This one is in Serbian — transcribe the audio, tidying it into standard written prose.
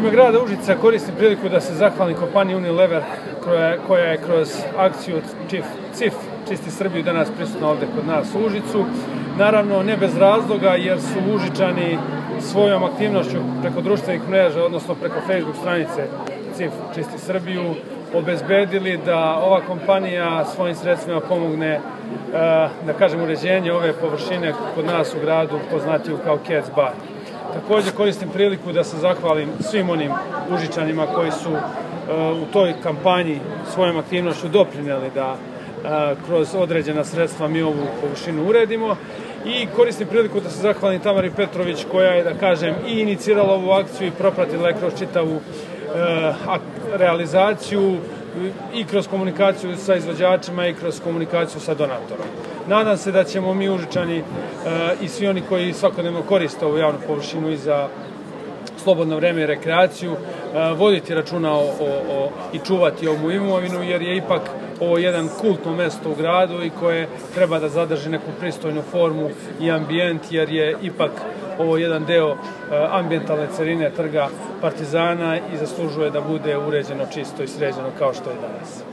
ime grada Užica koristim priliku da se zahvalim kompaniji Unilever koja je kroz akciju CIF Čisti Srbiju danas prisutna ovde kod nas u Užicu. Naravno, ne bez razloga, jer su Užičani svojom aktivnošću preko društvenih mreža, odnosno preko Facebook stranice CIF Čisti Srbiju, obezbedili da ova kompanija svojim sredstvima pomogne, da kažem, uređenje ove površine kod nas u gradu, poznatiju kao Cats Bar. Takođe koristim priliku da se zahvalim svim onim Užičanima koji su u toj kampanji svojom aktivnošću doprineli da kroz određena sredstva mi ovu površinu uredimo. I koristim priliku da se zahvalim Tamari Petrović koja je, da kažem, i inicirala ovu akciju i propratila je kroz čitavu realizaciju i kroz komunikaciju sa izvođačima i kroz komunikaciju sa donatorom. Nadam se da ćemo mi Užičani i svi oni koji svakodnevno koriste ovu javnu površinu i za slobodno vreme i rekreaciju voditi računa i čuvati ovu imovinu, jer je ipak ovo jedan kultno mesto u gradu i koje treba da zadrži neku pristojnu formu i ambijent, jer je ipak ovo jedan deo ambijentalne celine Trga Partizana i zaslužuje da bude uređeno, čisto i sređeno kao što je danas.